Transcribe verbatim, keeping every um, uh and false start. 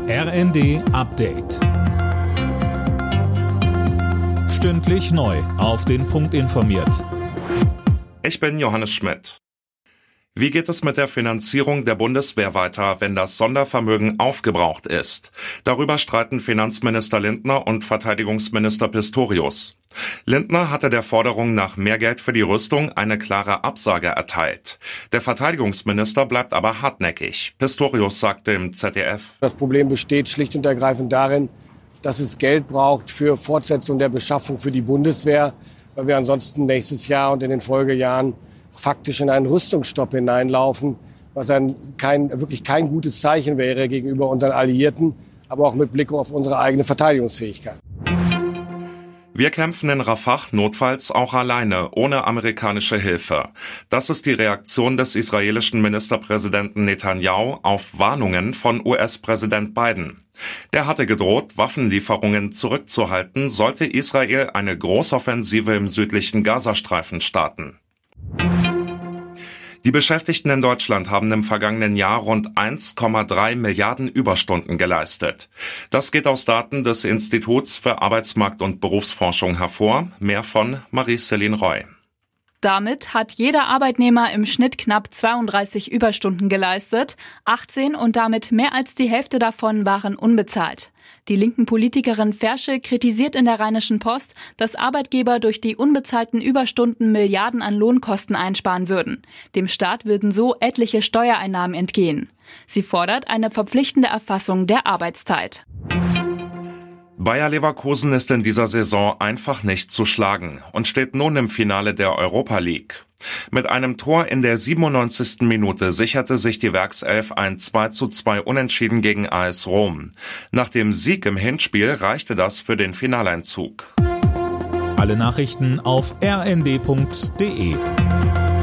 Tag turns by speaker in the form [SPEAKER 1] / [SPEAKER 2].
[SPEAKER 1] R N D Update. Stündlich neu auf den Punkt informiert.
[SPEAKER 2] Ich bin Johannes Schmidt. Wie geht es mit der Finanzierung der Bundeswehr weiter, wenn das Sondervermögen aufgebraucht ist? Darüber streiten Finanzminister Lindner und Verteidigungsminister Pistorius. Lindner hatte der Forderung nach mehr Geld für die Rüstung eine klare Absage erteilt. Der Verteidigungsminister bleibt aber hartnäckig. Pistorius sagte im Z D F:
[SPEAKER 3] Das Problem besteht schlicht und ergreifend darin, dass es Geld braucht für Fortsetzung der Beschaffung für die Bundeswehr, weil wir ansonsten nächstes Jahr und in den Folgejahren faktisch in einen Rüstungsstopp hineinlaufen, was ein kein, wirklich kein gutes Zeichen wäre gegenüber unseren Alliierten, aber auch mit Blick auf unsere eigene Verteidigungsfähigkeit.
[SPEAKER 2] Wir kämpfen in Rafah notfalls auch alleine, ohne amerikanische Hilfe. Das ist die Reaktion des israelischen Ministerpräsidenten Netanyahu auf Warnungen von U S-Präsident Biden. Der hatte gedroht, Waffenlieferungen zurückzuhalten, sollte Israel eine Großoffensive im südlichen Gazastreifen starten. Die Beschäftigten in Deutschland haben im vergangenen Jahr rund eins Komma drei Milliarden Überstunden geleistet. Das geht aus Daten des Instituts für Arbeitsmarkt- und Berufsforschung hervor. Mehr von Marie-Céline Roy.
[SPEAKER 4] Damit hat jeder Arbeitnehmer im Schnitt knapp zweiunddreißig Überstunden geleistet. achtzehn und damit mehr als die Hälfte davon waren unbezahlt. Die linken Politikerin Fersche kritisiert in der Rheinischen Post, dass Arbeitgeber durch die unbezahlten Überstunden Milliarden an Lohnkosten einsparen würden. Dem Staat würden so etliche Steuereinnahmen entgehen. Sie fordert eine verpflichtende Erfassung der Arbeitszeit.
[SPEAKER 2] Bayer Leverkusen ist in dieser Saison einfach nicht zu schlagen und steht nun im Finale der Europa League. Mit einem Tor in der siebenundneunzigsten Minute sicherte sich die Werkself ein zwei zu zwei Unentschieden gegen A S Rom. Nach dem Sieg im Hinspiel reichte das für den Finaleinzug.
[SPEAKER 1] Alle Nachrichten auf r n d punkt d e.